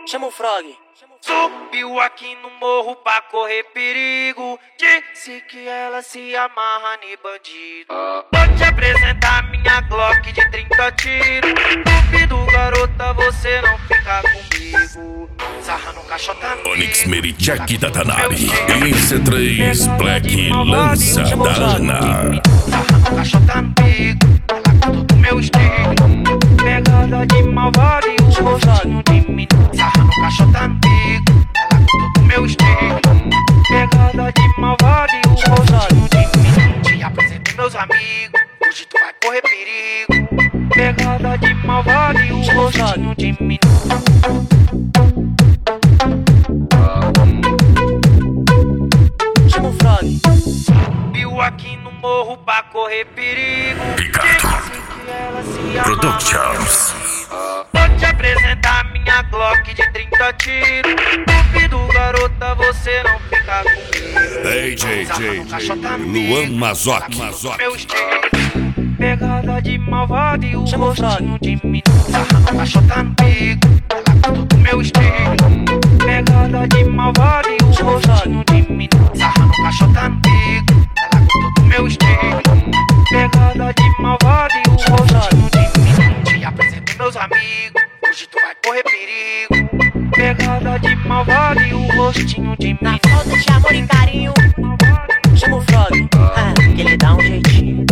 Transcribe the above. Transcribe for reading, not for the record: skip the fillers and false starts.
Chama o Frog. Subiu aqui no morro pra correr perigo. Disse que ela se amarra em bandido. Vou te apresentar minha Glock de 30 tiros. Duvido, garota, você não fica comigo. Sarra no caixota. Onyx Merichak Tatanari. IC3 Black lança da Ana. Sarra no caixota no pico. Ela gosta do meu estilo. Pegada de malvado e o rostinho de menino. Sarra no caixota no pico. Ela gosta do meu estilo. Pegada de malvado e o rostinho de menino. Te apresentei meus amigos. Hoje tu vai correr perigo. Pegada de malvado e o rostinho de menino. Chama o Frog. Subiu aqui no morro pra correr perigo. Ricardo Productions. Vou te apresentar minha Glock de 30 tiros. Duvido, garota, você não fica comigo. DJ Luan Mazoc. Meu estilo, pegada de malvado e o Chama o rostinho de menino. Sarra no caixota no pico. Ela gosta do meu estilo. Pegada de malvado e o rostinho de menino. Sarra no caixota no pico. Ela gosta do meu estilo. Pegada de malvado e o rostinho de menino. Te apresentei meus amigos. Hoje tu vai correr perigo. Pegada de malvado e o rostinho de menino. Na falta de amor e carinho, chama o Frog. Que ele dá um jeitinho.